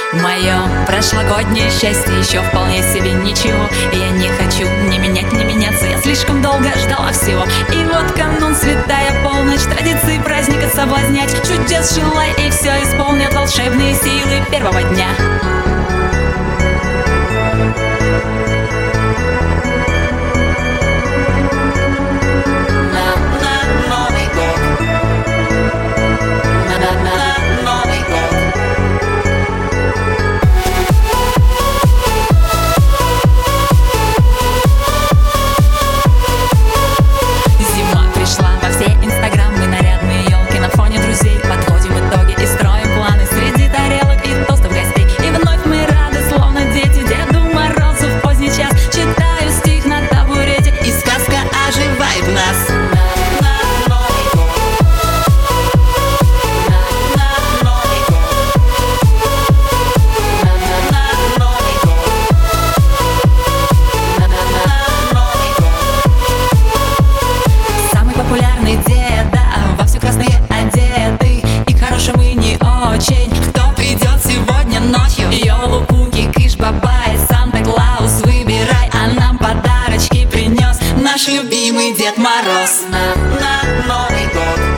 Мое прошлогоднее счастье еще вполне себе ничего. И я не хочу ни менять, ни меняться. Я слишком долго ждала всего. И вот канун, святая полночь, традиции праздника соблазнять. Чудес желай, и все исполнят волшебные силы первого дня. Кто придет сегодня ночью? Йолу-пуки, кыш-бабай, Санта-Клаус, выбирай. А нам подарочки принес наш любимый Дед Мороз. На Новый год.